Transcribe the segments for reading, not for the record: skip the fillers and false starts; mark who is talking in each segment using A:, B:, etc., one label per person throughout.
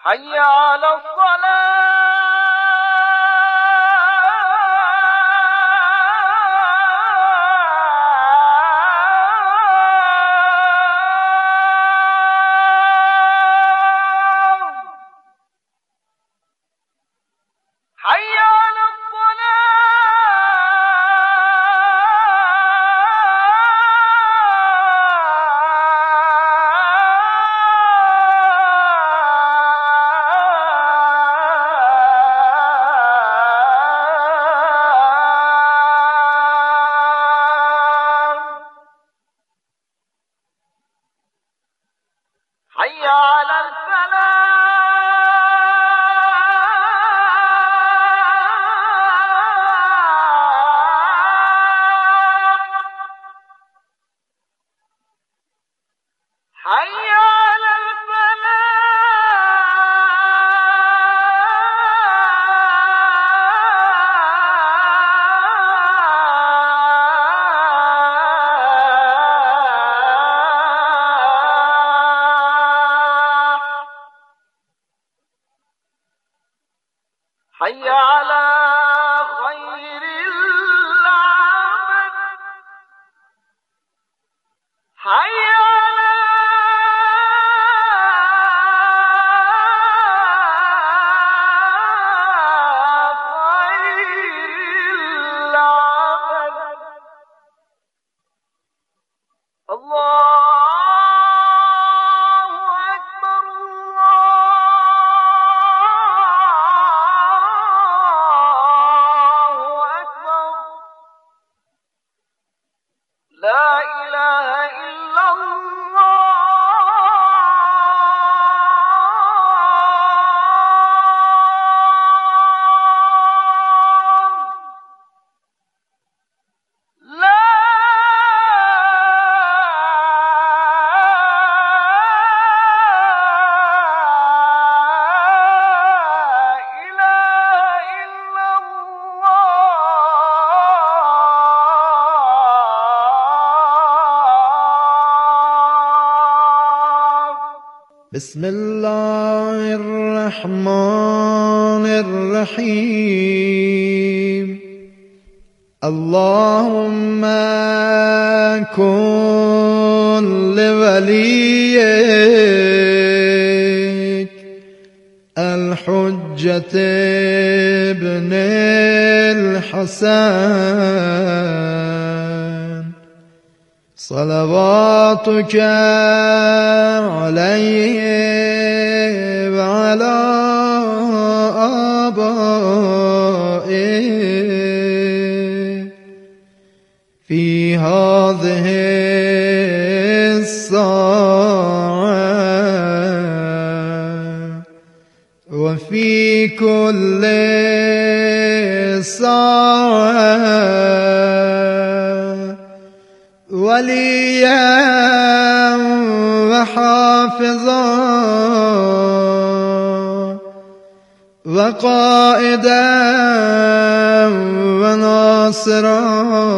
A: حي على حي على خير العمل حي على خير العمل الله
B: بسم الله الرحمن الرحيم اللهم كن لوليك الحجة ابن الحسن صلواتك عليه وعلى آبائه في هذه الساعة وفي كل ساعة وليا وحافظا وقائدا وناصرا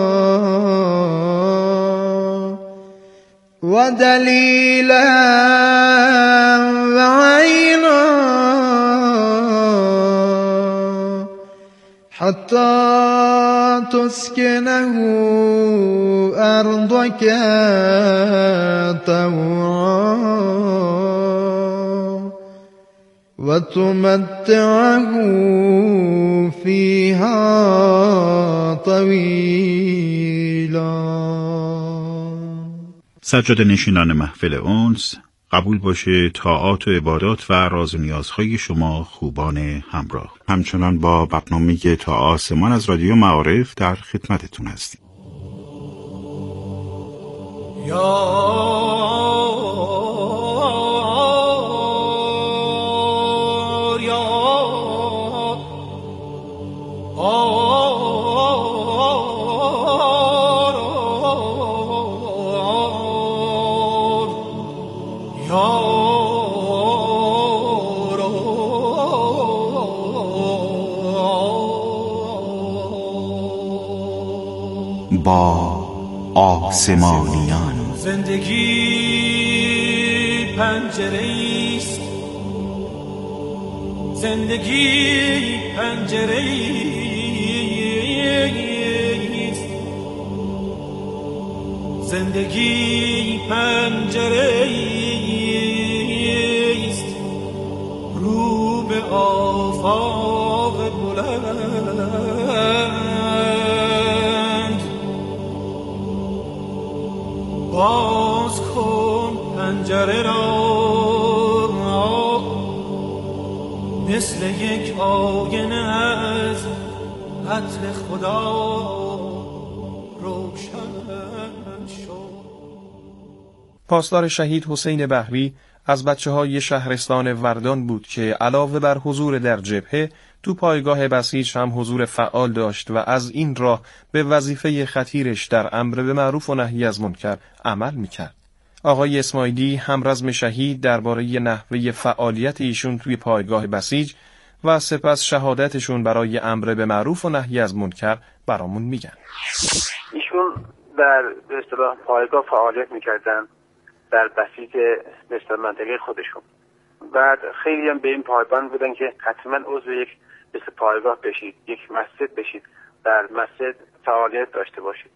B: ودليلا وعينا حتى تسكنه أرضك طوعا وتمتعه فيها طويلا.
C: سجاده نشینان محفل انس، قبول باشه طاعات و عبادات و راز و نیازهای شما خوبان همراه. همچنان با برنامه تا آسمان از رادیو معارف در خدمتتون هستیم.
D: با آسمانیان
E: زندگی پنجره است زندگی پنجره‌ایست، زندگی پنجره‌ایست رو به آفاق بلند. باز کن پنجره را مثل یک آینه از عطر خدا روشن شد.
F: پاسدار شهید حسین بحری از بچه‌های شهرستان وردان بود که علاوه بر حضور در جبهه تو پایگاه بسیج هم حضور فعال داشت و از این راه به وظیفه خطیرش در امر به معروف و نهی از منکر عمل میکرد. آقای اسماعیلی همرزم شهید درباره نحوه فعالیت ایشون توی پایگاه بسیج و سپس شهادتشون برای امر به معروف و نهی از منکر برامون میگن.
G: ایشون در به اصطلاح پایگاه فعالیت میکردن در بسیج به اصطلاح منطقه خودشون. بعد خیلی هم به این پایبند بودن که حتما عضو یک پایگاه بشید، یک مسجد بشید، در مسجد فعالیت داشته باشید.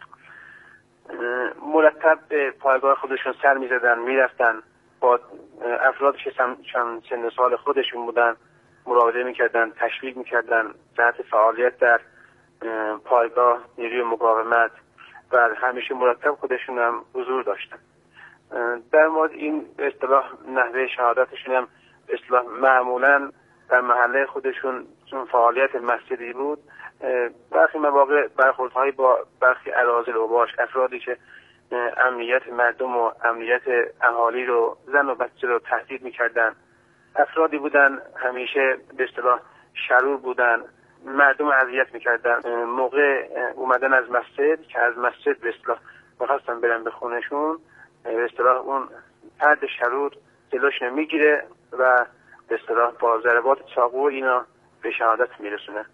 G: مرتب به پایگاه خودشون سر میزدن، میرفتن با افرادی که چند سن سال خودشون بودن مراوده میکردن، تشویق میکردن جهت فعالیت در پایگاه نیروی مقاومت و همیشه مرتب خودشون هم حضور داشتن. در مورد این به اصطلاح نحوه شهادتشون هم به اصطلاح معمولا در محله خودشون چون فعالیت مسجدی بود، برخی مواقع برخوردهایی با برخی اراذل اوباش، افرادی که امنیت مردم و امنیت اهالی رو، زن و بچه رو تهدید میکردن، افرادی بودن همیشه به اصطلاح شرور بودن، مردم اذیت میکردن. موقع اومدن از مسجد که از مسجد به اصطلاح میخواستن برن به خونشون، به اصطلاح اون فرد شرور جلوش میگیره و به اصطلاح با ضربات چاقو اینا به شهادت میرسونه.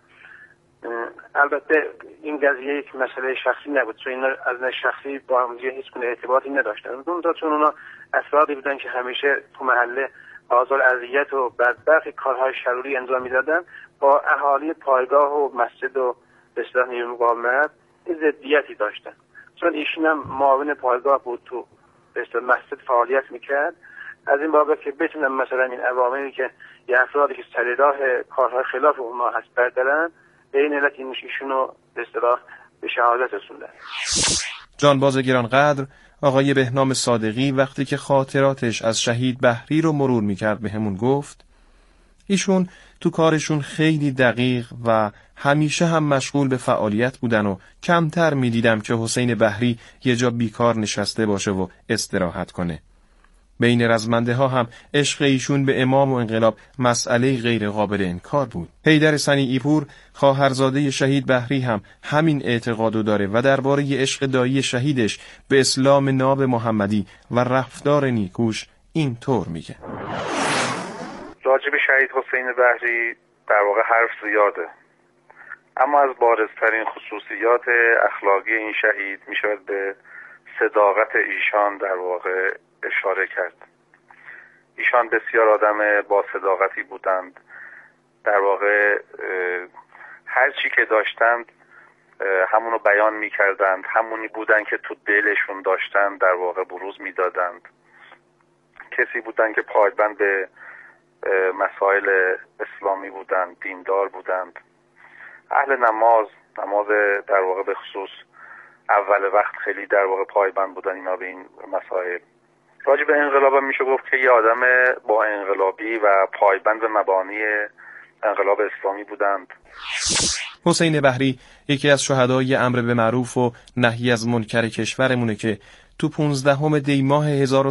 G: البته این قضیه یک مسئله شخصی نبود، چون اینا از نظر شخصی با هم هیچ گونه ارتباطی نداشتن، چون اونا افرادی بودن که همیشه تو محله آزار اذیت و بدبختی کارهای شروری انجام میدادن، با اهالی پایگاه و مسجد و به اصطلاح نیروی مقاومت ضدیتی داشتن. چون ایشون هم معاون پایگاه بود، تو به اصطلاح مسجد فعالیت میکرد، از این بابت که بتونن مثلا این عواملی که یه افرادی که سر راه کارهای خلاف اونها هست بردارن، به این علت ایشونو به اصطلاح به شهادت رسوندن.
F: جانباز گرانقدر آقای بهنام صادقی وقتی که خاطراتش از شهید بحری رو مرور میکرد به همون گفت ایشون تو کارشون خیلی دقیق و همیشه هم مشغول به فعالیت بودن و کمتر میدیدم که حسین بحری یه جا بیکار نشسته باشه و استراحت کنه. بین رزمنده ها هم عشق ایشون به امام و انقلاب مسئله غیر قابل انکار بود. حیدر صنیعی پور خواهرزاده شهید بحری هم همین اعتقادو داره و درباره عشق دایی شهیدش به اسلام ناب محمدی و رفتار نیکوش این طور میگه.
H: راجب شهید حسین بحری در واقع حرف زیاده، اما از بارزترین خصوصیات اخلاقی این شهید میشود به صداقت ایشان در واقع اشاره کرد. ایشان بسیار آدم با صداقتی بودند، در واقع هر چی که داشتند همونو بیان میکردند، همونی بودند که تو دلشون داشتند در واقع بروز میدادند. کسی بودند که پایبند به مسائل اسلامی بودند، دیندار بودند، اهل نماز در واقع به خصوص اول وقت خیلی در واقع پایبند بودن اینا به این مسائل. راجع به انقلاب هم میشه گفت که یه آدم با انقلابی و پایبند به مبانی انقلاب اسلامی بودند.
F: حسین بحری یکی از شهدای امر به معروف و نهی از منکر کشورمونه که تو 15 دی ماه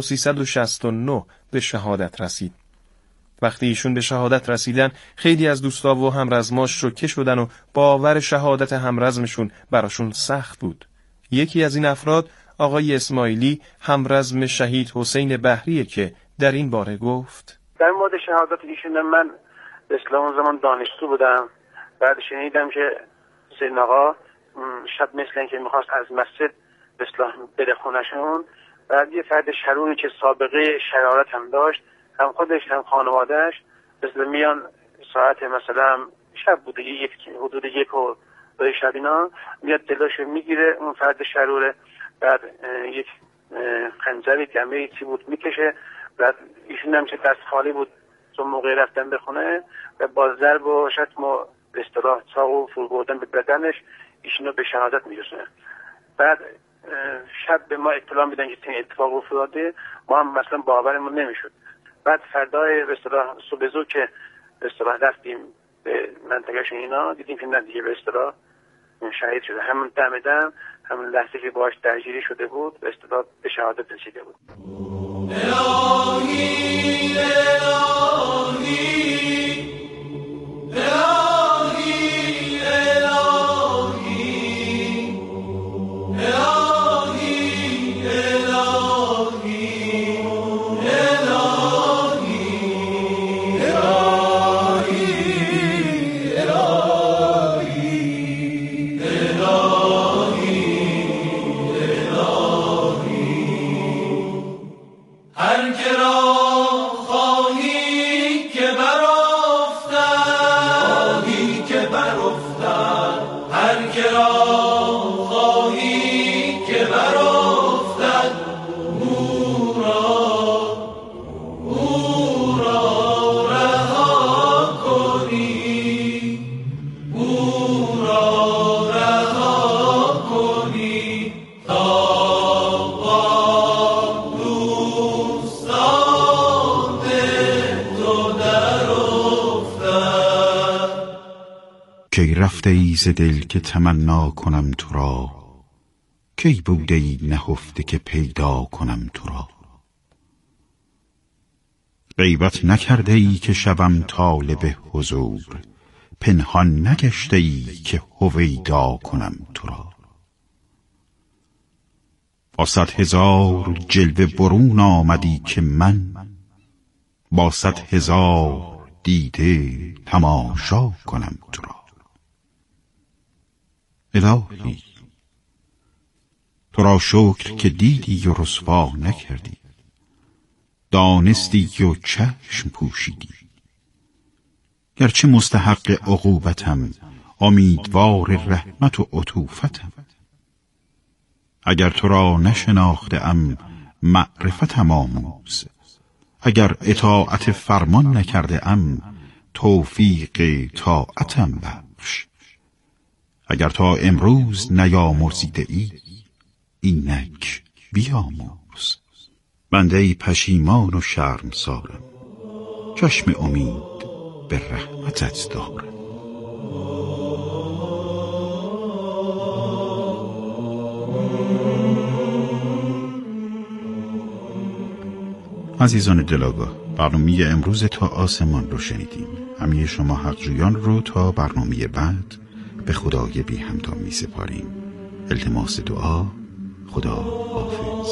F: 1369 به شهادت رسید. وقتی ایشون به شهادت رسیدن خیلی از دوستا و همرزماش شوکه شدن و باور شهادت همرزمشون براشون سخت بود. یکی از این افراد آقای اسماعیلی همرزم شهید حسین بحریه که در این باره گفت
G: در مورد شهادت ایشون من به اصطلاح اون زمان دانشجو بودم. بعد شنیدم که حسین آقا شب مثل این که میخواست از مسجد به اصطلاح بره خونشون، بعد یه فرد شروری که سابقه شرارت هم داشت، هم خودش هم خانوادهش مثل میان ساعت مثلا شب بوده، حدود 1 شب اینا میاد دلاشو میگیره اون فرد شروره، بعد یک خنجری گمه چی بود میکشه، بعد ایشون هم چه دست خالی بود تو موقع رفتن به خونه و با ضرب و شتم و به اصطلاح چاقو فرو بردن به بدنش ایشونو به شهادت میرسونه. بعد شب به ما اطلاع میدن که این اتفاق افتاده، ما هم مثلا باورمون نمیشد. بعد فردای به اصطلاح صبح زود که به اصطلاح رفتیم به منطقهش اینا، دیدیم که نه دیگه به اصطلاح شهید شده. همون دم همون لحظه که باهاش درگیری شده بود به اصطلاح به شهادت رسیده بود.
E: الهی الهی الهی الهی
C: کی رفته ای ز دل که تمنا کنم تو را، کی بوده ای نهفته که پیدا کنم تو را. غیبت نکرده ای که شوم طالب حضور، پنهان نگشته ای که هویدا کنم تو را. با 100,000 جلوه برون آمدی که من، با 100,000 دیده تماشا کنم تو را. الهی تو را شکر که دیدی و رسوا نکردی، دانستی و چشم پوشیدی. گرچه مستحق عقوبتم، امیدوار رحمت و عطوفتم. اگر تو را نشناختم معرفتم آموز، اگر اطاعت فرمان نکرده ام توفیق طاعتم بخش. اگر تا امروز نیامرزیده ای اینک بیاموز. بنده پشیمان و شرمسارم، چشم امید به رحمتت دارم. عزیزان دلاگاه، برنامه امروز تا آسمان رو شنیدیم. همه شما حقجویان رو تا برنامه بعد به خدای بی همتا می سپاریم. التماس دعا. خدا حافظ.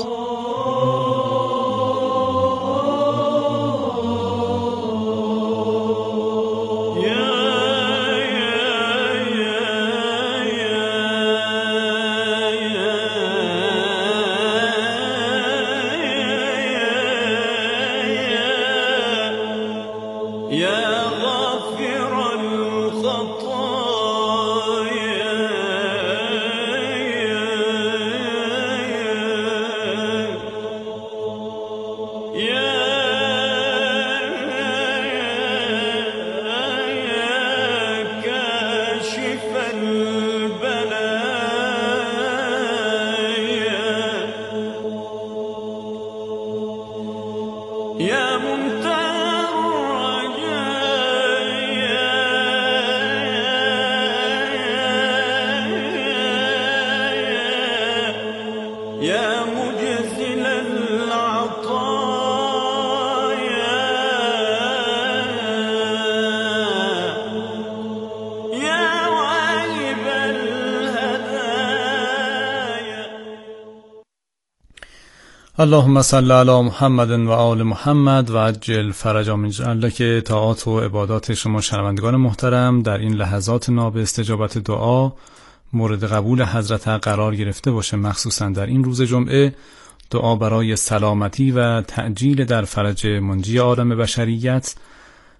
I: اللهم صل علی محمد و آل محمد و عجل فرجا من جعلک. طاعات و عبادات شما شنوندگان محترم در این لحظات ناب استجابت دعا مورد قبول حضرت قرار گرفته باشه. مخصوصا در این روز جمعه دعا برای سلامتی و تعجیل در فرج منجی عالم بشریت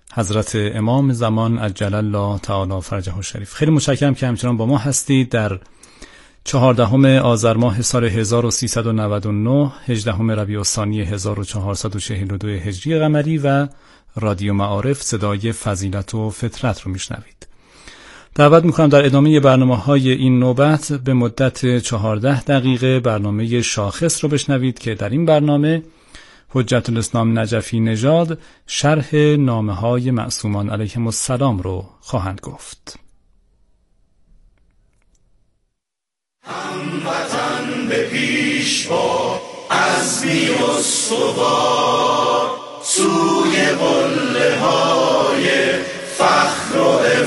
I: حضرت امام زمان عجل الله تعالی فرجه الشریف. خیلی متشکرم که همچنان با ما هستید. در 14 آذر ماه سال 1399 18 ربیع الثانی 1442 هجری قمری و رادیو معارف صدای فضیلت و فطرت رو میشنوید. دعوت میکنم در ادامه برنامه‌های این نوبت به مدت 14 دقیقه برنامه شاخص رو بشنوید که در این برنامه حجت الاسلام نجفی نژاد شرح نامه‌های معصومان علیهم السلام رو خواهند گفت.
E: هموطن به پیش با عزمی استوار سوی قله های فخر و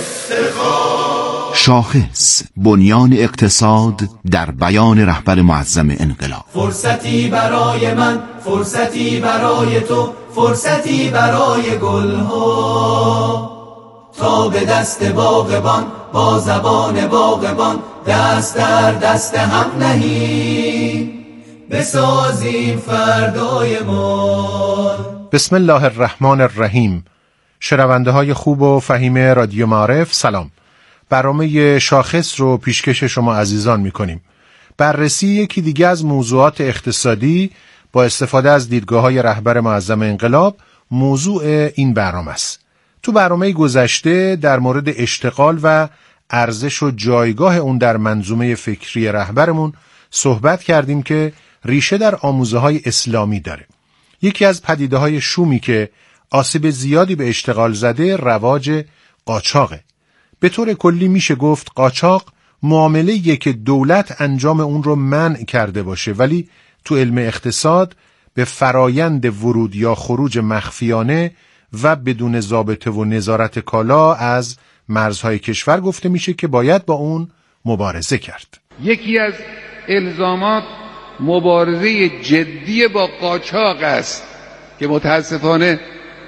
E: افتخار.
D: شاخص، بنیان اقتصاد در بیان رهبر معظم انقلاب.
E: فرصتی برای من، فرصتی برای تو، فرصتی برای گلها، تا به دست باغبان با زبان باغبان دست در دست هم نهیم بسازیم فردای ما.
J: بسم الله الرحمن الرحیم. شنونده های خوب و فهیم رادیو معارف سلام. برنامه شاخص رو پیشکش شما عزیزان میکنیم. بررسی یکی دیگه از موضوعات اقتصادی با استفاده از دیدگاه‌های رهبر معظم انقلاب موضوع این برنامه است. تو برنامه گذشته در مورد اشتغال و ارزش و جایگاه اون در منظومه فکری رهبرمون صحبت کردیم که ریشه در آموزه‌های اسلامی داره. یکی از پدیده‌های شومی که آسیب زیادی به اشتغال زده رواج قاچاقه. به طور کلی میشه گفت قاچاق معامله‌ایه که دولت انجام اون رو منع کرده باشه، ولی تو علم اقتصاد به فرایند ورود یا خروج مخفیانه و بدون ضابطه و نظارت کالا از مرزهای کشور گفته میشه که باید با اون مبارزه کرد.
K: یکی از الزامات مبارزه جدی با قاچاق است که متاسفانه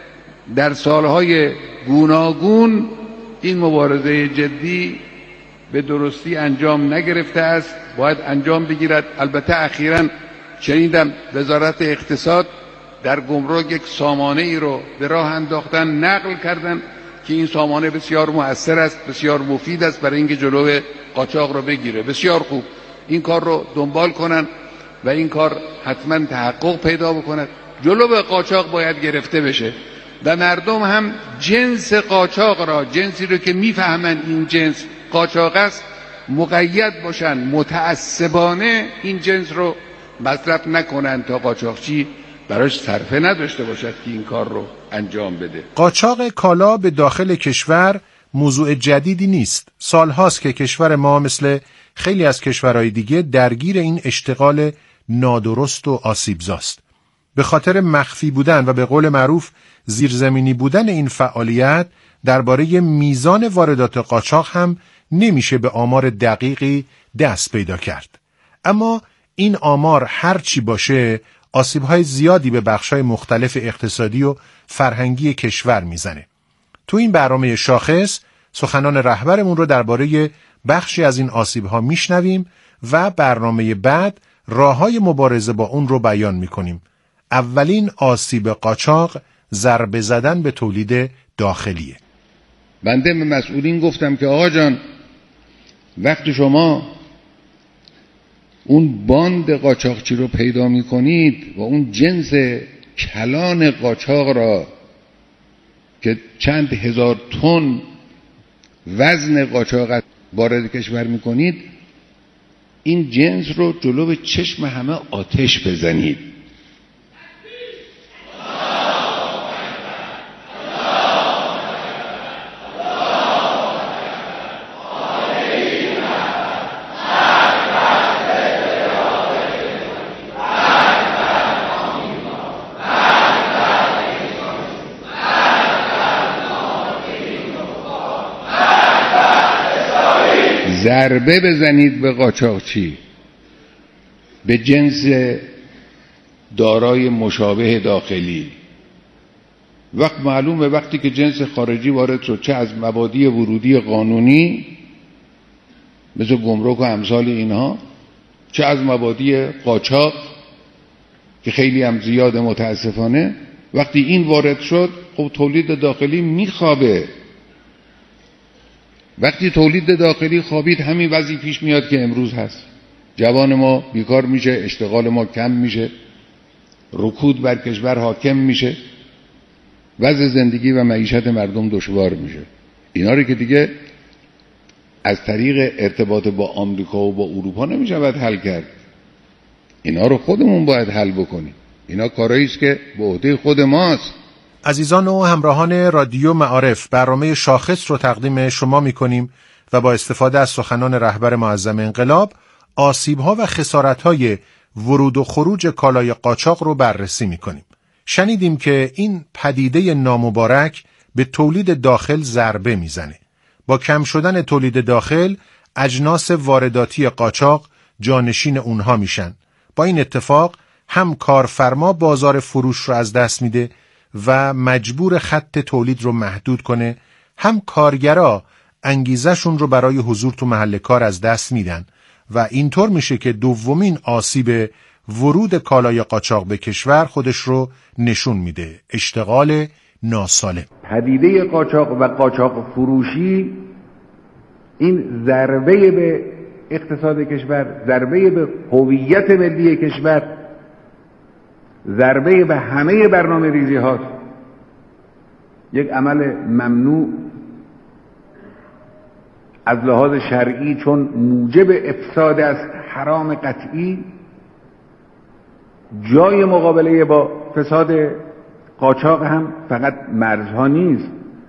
K: در سالهای گوناگون این مبارزه جدی به درستی انجام نگرفته است. باید انجام بگیرد. البته اخیراً شنیدم وزارت اقتصاد در گمرک یک سامانه ای رو به راه انداختن، نقل کردن که این سامانه بسیار مؤثر است، بسیار مفید است برای اینکه جلوی قاچاق رو بگیره. بسیار خوب، این کار رو دنبال کنن و این کار حتما تحقق پیدا بکند. جلو قاچاق باید گرفته بشه و مردم هم جنس قاچاق را، جنسی رو که میفهمن این جنس قاچاق است، مقید باشن، متعصبانه این جنس رو مصرف نکنن تا قاچاقچی براش صرفه نداشته باشد که این کار رو انجام بده.
J: قاچاق کالا به داخل کشور موضوع جدیدی نیست. سالهاست که کشور ما مثل خیلی از کشورهای دیگه درگیر این اشتغال نادرست و آسیبزاست. به خاطر مخفی بودن و به قول معروف زیرزمینی بودن این فعالیت درباره میزان واردات قاچاق هم نمیشه به آمار دقیقی دست پیدا کرد. اما این آمار هر چی باشه آسیب‌های زیادی به بخش‌های مختلف اقتصادی و فرهنگی کشور میزنه. تو این برنامه شاخص سخنان رهبرمون رو درباره بخشی از این آسیب‌ها میشنویم و برنامه بعد راه‌های مبارزه با اون رو بیان میکنیم. اولین آسیب قاچاق ضربه زدن به تولید داخلیه.
K: بنده به مسئولین گفتم که آقا جان، وقتی شما اون باند قاچاقچی رو پیدا می کنید و اون جنس کلان قاچاق را که چند هزار تن وزن قاچاق وارد کشور می کنید، این جنس رو جلو چشم همه آتش بزنید. ضربه بزنید به قاچاقچی، به جنس دارای مشابه داخلی. وقت معلومه وقتی که جنس خارجی وارد شد، چه از مبادی ورودی قانونی مثل گمرک و امثال اینها، چه از مبادی قاچاق که خیلی هم زیاده متاسفانه، وقتی این وارد شد خب تولید داخلی میخوابه. وقتی تولید داخلی خوابید همین وضعی پیش میاد که امروز هست. جوان ما بیکار میشه، اشتغال ما کم میشه، رکود بر کشور حاکم میشه، وضع زندگی و معیشت مردم دشوار میشه. اینا رو که دیگه از طریق ارتباط با آمریکا و با اروپا نمیشود حل کرد. اینا رو خودمون باید حل بکنیم. اینا کارایی است که به عهده خود ماست.
J: عزیزان و همراهان رادیو معارف، برنامه شاخص رو تقدیم شما می‌کنیم و با استفاده از سخنان رهبر معظم انقلاب آسیب‌ها و خسارت‌های ورود و خروج کالای قاچاق رو بررسی می‌کنیم. شنیدیم که این پدیده نامبارک به تولید داخل ضربه میزنه. با کم شدن تولید داخل، اجناس وارداتی قاچاق جانشین اونها میشن. با این اتفاق هم کارفرما بازار فروش رو از دست میده و مجبور خط تولید رو محدود کنه، هم کارگرا انگیزشون رو برای حضور تو محل کار از دست میدن و اینطور میشه که دومین آسیب ورود کالای قاچاق به کشور خودش رو نشون میده: اشتغال ناسالم.
K: پدیده قاچاق و قاچاق فروشی این ضربه به اقتصاد کشور، ضربه به هویت ملی کشور، ضربه به همه برنامه ریزی هاست. یک عمل ممنوع از لحاظ شرعی، چون موجب افساد است، حرام قطعی. جای مقابله با فساد قاچاق هم فقط مرزها نیست.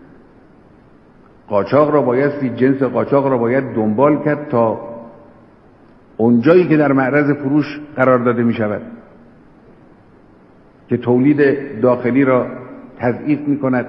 K: قاچاق را بایستی، جنس قاچاق را باید دنبال کرد تا اونجایی که در معرض فروش قرار داده می شود که تولید داخلی را تضعیف می کند،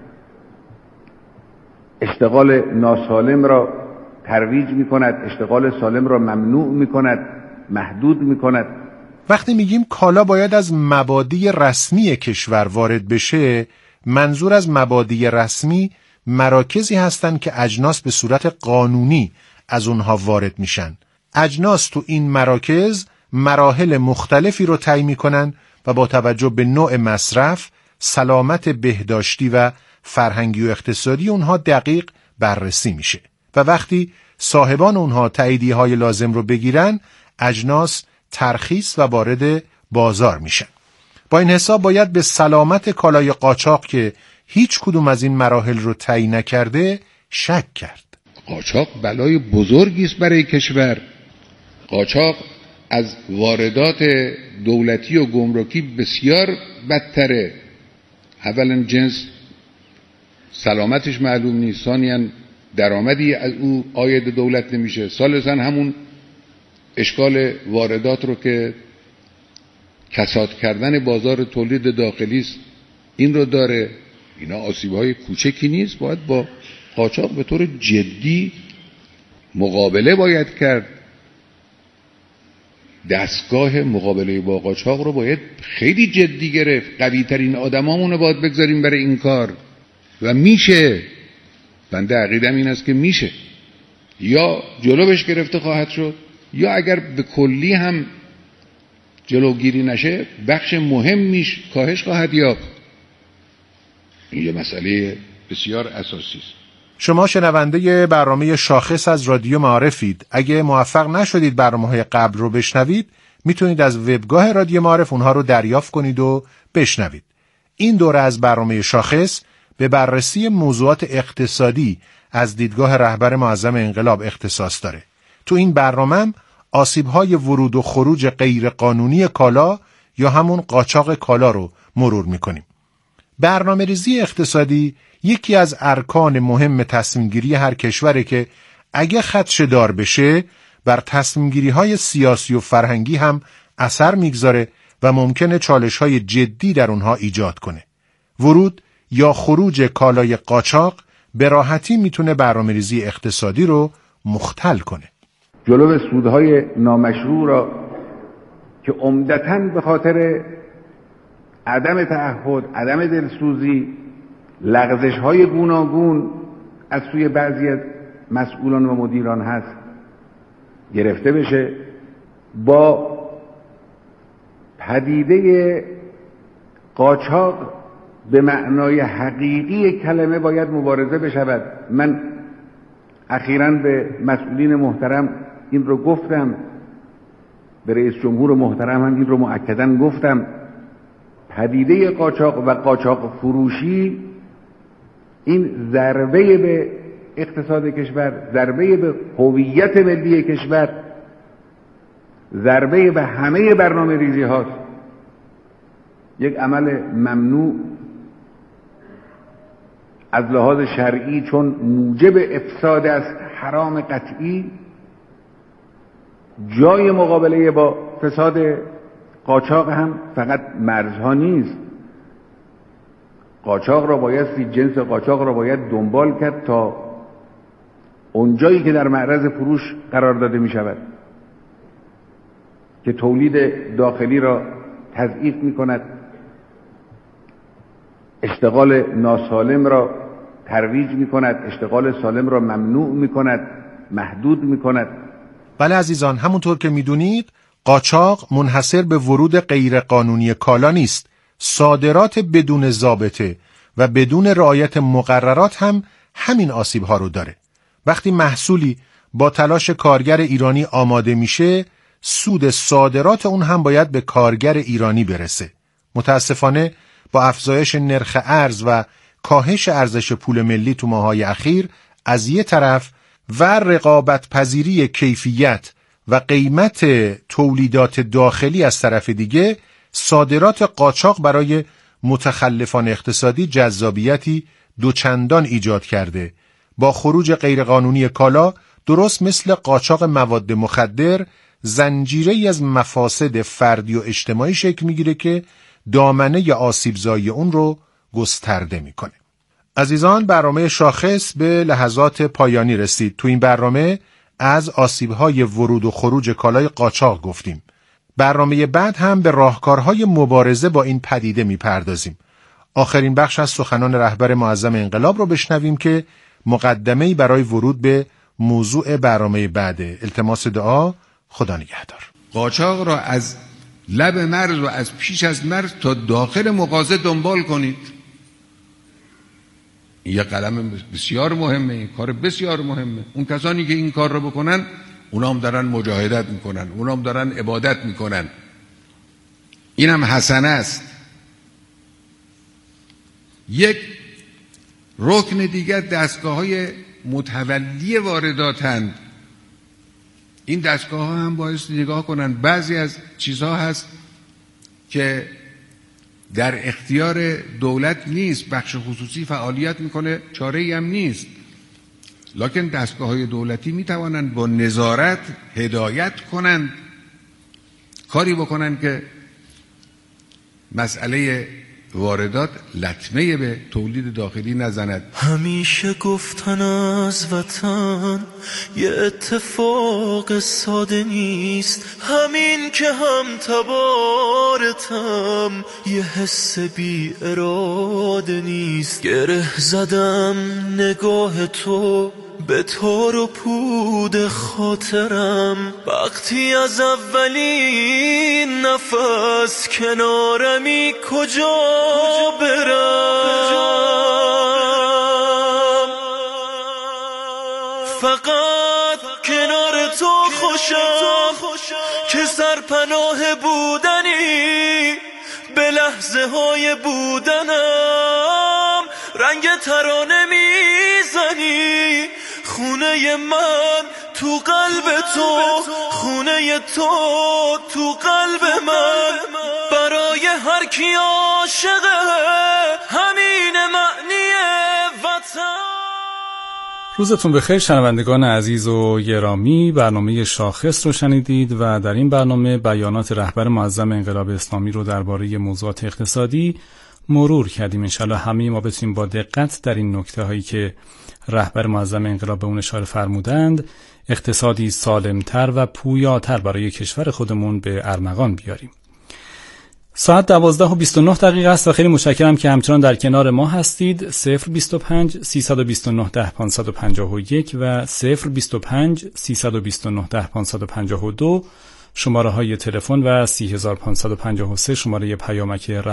K: اشتغال ناسالم را ترویج می کند، اشتغال سالم را ممنوع می کند، محدود می کند.
J: وقتی میگیم کالا باید از مبادی رسمی کشور وارد بشه، منظور از مبادی رسمی مراکزی هستند که اجناس به صورت قانونی از اونها وارد میشن. اجناس تو این مراکز مراحل مختلفی رو طی میکنن و با توجه به نوع مصرف، سلامت بهداشتی و فرهنگی و اقتصادی اونها دقیق بررسی میشه و وقتی صاحبان اونها تاییدیه‌های لازم رو بگیرن، اجناس ترخیص و وارد بازار میشن. با این حساب باید به سلامت کالای قاچاق که هیچ کدوم از این مراحل رو طی نکرده شک کرد.
K: قاچاق بلای بزرگی است برای کشور. قاچاق از واردات دولتی و گمرکی بسیار بدتره. اولا جنس سلامتش معلوم نیست، ثانیاً درآمدی از او عاید دولت نمیشه، ثالثاً همون اشکال واردات رو که کساد کردن بازار تولید داخلی است این رو داره. اینا آسیب‌های کوچکی نیست، باید با قاچاق به طور جدی مقابله باید کرد. دستگاه مقابله با قاچاق رو باید خیلی جدی گرفت. قوی ترین آدمامون رو باید بگذاریم برای این کار و میشه. بنده عقیدم این است که میشه. یا جلوش گرفته خواهد شد، یا اگر به کلی هم جلوگیری نشه بخش مهمیش کاهش خواهد یافت. این یه مسئله بسیار اساسی است.
J: شما شنونده برنامه شاخص از رادیو معارفید. اگه موفق نشدید برنامه‌های قبل رو بشنوید، میتونید از وبگاه رادیو معارف اونها رو دریافت کنید و بشنوید. این دوره از برنامه شاخص به بررسی موضوعات اقتصادی از دیدگاه رهبر معظم انقلاب اختصاص داره. تو این برنامه آسیب‌های ورود و خروج غیرقانونی کالا یا همون قاچاق کالا رو مرور می‌کنیم. برنامه‌ریزی اقتصادی یکی از ارکان مهم تصمیم‌گیری هر کشوره که اگه خدشه‌دار بشه بر تصمیم‌گیری‌های سیاسی و فرهنگی هم اثر میگذاره و ممکنه چالش‌های جدی در اونها ایجاد کنه. ورود یا خروج کالای قاچاق به راحتی میتونه برنامه‌ریزی اقتصادی رو مختل کنه.
K: جلو سودهای نامشروع را که عمدتاً به خاطر عدم تعهد، عدم دلسوزی، لغزش‌های گوناگون از سوی بعضی از مسئولان و مدیران هست گرفته بشه، با پدیده قاچاق به معنای حقیقی کلمه باید مبارزه بشود. من اخیراً به مسئولین محترم این رو گفتم، به رئیس جمهور محترم هم این رو مؤکداً گفتم. پدیده قاچاق و قاچاق فروشی این ضربه به اقتصاد کشور، ضربه به هویت ملی کشور، ضربه به همه برنامه ریزی هاست. یک عمل ممنوع از لحاظ شرعی چون موجب افساد است، حرام قطعی. جای مقابله با فساد قاچاق هم فقط مرزها نیست. قاچاق را بایستی، جنس قاچاق را باید دنبال کرد تا اونجایی که در معرض فروش قرار داده می شود که تولید داخلی را تضعیف می کند، اشتغال ناسالم را ترویج می کند، اشتغال سالم را ممنوع می کند، محدود می کند.
J: بله عزیزان، همونطور که میدونید قاچاق منحصر به ورود غیرقانونی کالا نیست. صادرات بدون ضابطه و بدون رعایت مقررات هم همین آسیب‌ها رو داره. وقتی محصولی با تلاش کارگر ایرانی آماده میشه، سود صادرات اون هم باید به کارگر ایرانی برسه. متاسفانه با افزایش نرخ ارز و کاهش ارزش پول ملی تو ماه‌های اخیر از یک طرف و رقابت پذیری کیفیت و قیمت تولیدات داخلی از طرف دیگه، صادرات قاچاق برای متخلفان اقتصادی جذابیتی دوچندان ایجاد کرده. با خروج غیرقانونی کالا، درست مثل قاچاق مواد مخدر، زنجیره‌ای از مفاسد فردی و اجتماعی شکل میگیره که دامنه آسیبزایی اون رو گسترده میکنه. عزیزان، برنامه شاخص به لحظات پایانی رسید. تو این برنامه از آسیب‌های ورود و خروج کالای قاچاق گفتیم. برنامه بعد هم به راهکارهای مبارزه با این پدیده میپردازیم. آخرین بخش از سخنان رهبر معظم انقلاب رو بشنویم که مقدمه‌ای برای ورود به موضوع برنامه بعده. التماس دعا. خدا نگهدار.
K: قاچاق را از لب مرز و از پیش از مرز تا داخل مغازه دنبال کنید. یه قلم بسیار مهمه، این کار بسیار مهمه. اون کسانی که این کار رو بکنن، اونا هم دارن مجاهدت میکنن، اونا هم دارن عبادت میکنن. این هم حسنه است. یک رکن دیگر دستگاه‌های متولی وارداتند. این دستگاه ها هم باید نگاه کنن. بعضی از چیزها هست که در اختیار دولت نیست، بخش خصوصی فعالیت میکنه، چاره‌ای هم نیست، لکن دستگاه های دولتی میتوانند با نظارت هدایت کنند، کاری بکنند که مسئله واردات لطمه به تولید داخلی نزند.
L: همیشه گفتن از وطن یه اتفاق ساده نیست، همین که هم تبارتم یه حس بی اراده نیست. گره زدم نگاه تو به تار و پود خاطرم، وقتی از اولین نفس کنارمی کجا برم. فقط کنار تو خوشم که سرپناه بودنی، به لحظه های بودنم رنگ ترانه میزنی. خونه من تو قلب تو، خونه تو تو قلب من، برای هر کی عاشقه همین معنی وطن.
I: روزتون بخیر شنوندگان عزیز و گرامی. برنامه شاخص رو شنیدید و در این برنامه بیانات رهبر معظم انقلاب اسلامی رو درباره موضوعات اقتصادی مرور کردیم. انشالله همه ما بتونیم با دقت در این نکته هایی که رهبر معظم انقلاب به اون اشاره فرمودند اقتصادی سالمتر و پویاتر برای کشور خودمون به ارمغان بیاریم. ساعت 12:29 است و خیلی متشکرم که همچنان در کنار ما هستید. 025 329 10551 و 025 329 10552 شماره های تلفن و 30553 شماره پیامک